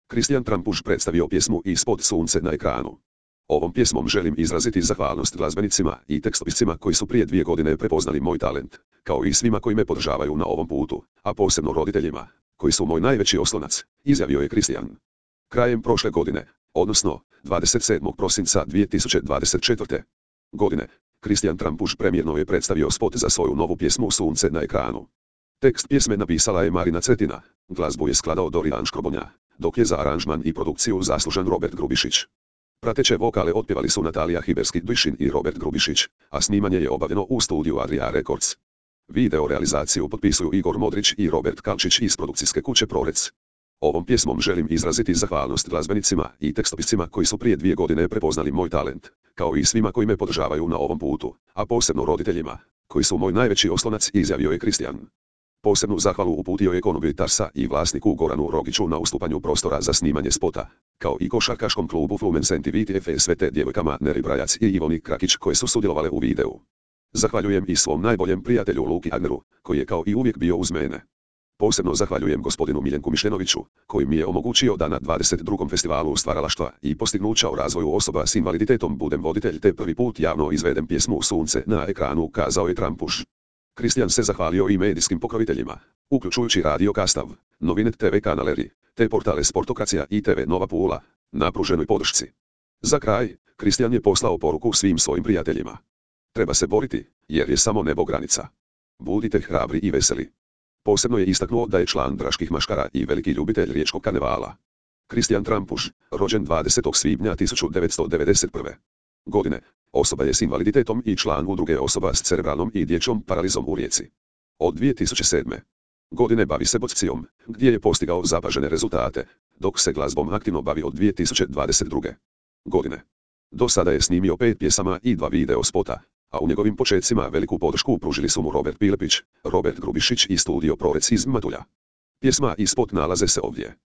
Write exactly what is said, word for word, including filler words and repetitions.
Kristijan Trampuš predstavio pjesmu Ispod sunce na ekranu. Ovom pjesmom želim izraziti zahvalnost glazbenicima i tekstopiscima koji su prije dvije godine prepoznali moj talent, kao i svima koji me podržavaju na ovom putu, a posebno roditeljima, koji su moj najveći oslonac, izjavio je Kristijan. Krajem prošle godine, odnosno dvadeset sedmog prosinca dvije tisuće dvadeset četvrte. godine, Kristijan Trampuš premijerno je predstavio spot za svoju novu pjesmu Sunce na ekranu. Tekst pjesme napisala je Marina Cetina, glazbu je skladao Dorijan Škrobonja, dok je za aranžman i produkciju zaslužan Robert Grubišić. Prateće vokale otpjevali su Natalija Hiberski-Dujšin i Robert Grubišić, a snimanje je obavljeno u studiju Adria Records. Video realizaciju potpisuju Igor Modrić i Robert Kalčić iz produkcijske kuće Prorec. Ovom pjesmom želim izraziti zahvalnost glazbenicima i tekstopiscima koji su prije dvije godine prepoznali moj talent, kao i svima koji me podržavaju na ovom putu, a posebno roditeljima, koji su moj najveći oslonac, izjavio je Kristijan. Posebnu zahvalu uputio je Konobi Tarsa i vlasniku Goranu Rogiću na ustupanju prostora za snimanje spota, kao i košarkaškom klubu Fluminense T V T F S V te djevojkama Neri Brajac i Ivoni Krakić koje su sudjelovale u videu. Zahvaljujem i svom najboljem prijatelju Luki Agneru, koji je kao i uvijek bio uz mene. Posebno zahvaljujem gospodinu Miljenku Mišljenoviću, koji mi je omogućio da na dvadeset drugom festivalu stvaralaštva i postignuća o razvoju osoba s invaliditetom budem voditelj te prvi put javno izvedem pjesmu Sunce na ekranu, kazao je Trampuš. Kristijan se zahvalio i medijskim pokroviteljima, uključujući Radio Kastav, Novinet T V kanaleri, te portale Sportokracija i T V Nova Pula, na pruženoj podršci. Za kraj, Kristijan je poslao poruku svim svojim prijateljima. Treba se boriti, jer je samo nebo granica. Budite hrabri i veseli. Posebno je istaknuo da je član Draških maškara i veliki ljubitelj riječkog karnevala. Kristijan Trampuš, rođen dvadesetog svibnja tisuću devetsto devedeset prve. godine, osoba je s invaliditetom i član udruge osoba s cerebralnom i dječjom paralizom u Rijeci. Od dvije tisuće sedme. godine bavi se bokcijom, gdje je postigao zapažene rezultate, dok se glazbom aktivno bavi od dvije tisuće dvadeset druge. godine. Do sada je snimio pet pjesama i dva video spota, a u njegovim počecima veliku podršku pružili su mu Robert Pilepić, Robert Grubišić i studio Prorec iz Matulja. Pjesma i spot nalaze se ovdje.